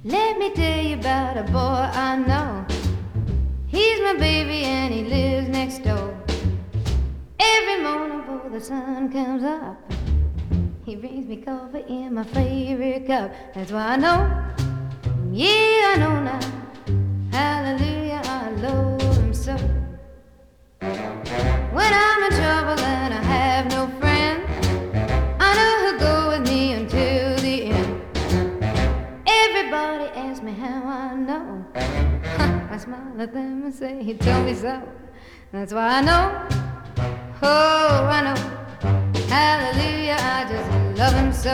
Let me tell you about a boy I know. He's my baby and he lives next door. Every morning before the sun comes up, he brings me coffee in my favorite cup. That's why I know, yeah, I know now. Hallelujah, I love him so. When I'm in trouble and I have no friend, I know he'll go with me until the end. Everybody asks me how I know. I smile at them and say he told me so. That's why I know, oh, I know. Hallelujah, I just love him so.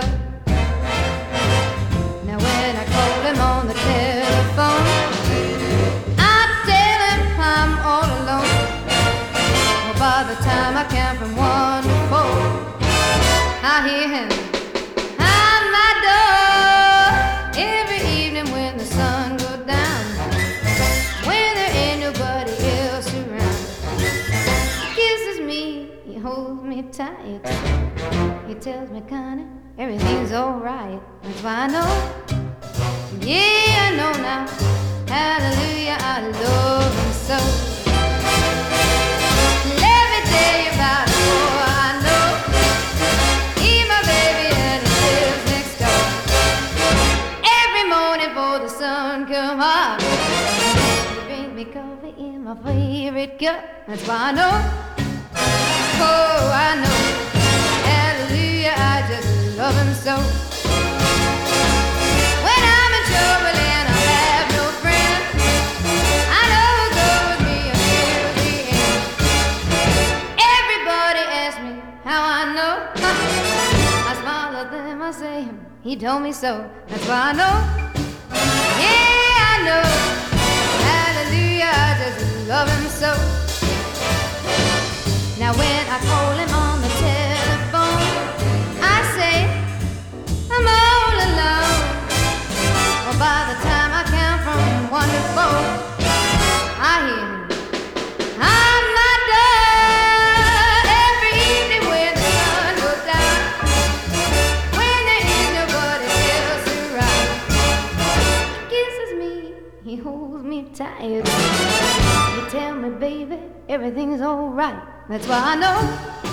Now when I call him on the telephone, I tell him I'm all alone. Well, by the time I count from 1 to 4, I hear him at my door. Every evening when the sun goes down, when there ain't nobody else around, he kisses me, he holds me tight. He tells me, Connie, everything's alright. That's why I know, yeah, I know now. Hallelujah, I love him so. Let me tell you about a boy I know. He's my baby and he lives next door. Every morning before the sun comes up, he brings me coffee in my favorite cup. That's why I know, oh, I know. Hallelujah, I just love him so. When I'm in trouble and I have no friend, I know he'll go with me until the end. Everybody asks me how I know. I smile at them, I say, he told me so. That's why I know, yeah, I know. Hallelujah, I just love him so. Now when I call him on the telephone, I say, I'm all alone. Well, by the time I count from 1 to 4, I hear him at my door. Every evening when the sun goes down, when there is nobody else around, he kisses me, he holds me tight. He tells me, baby, everything's alright. That's why I know,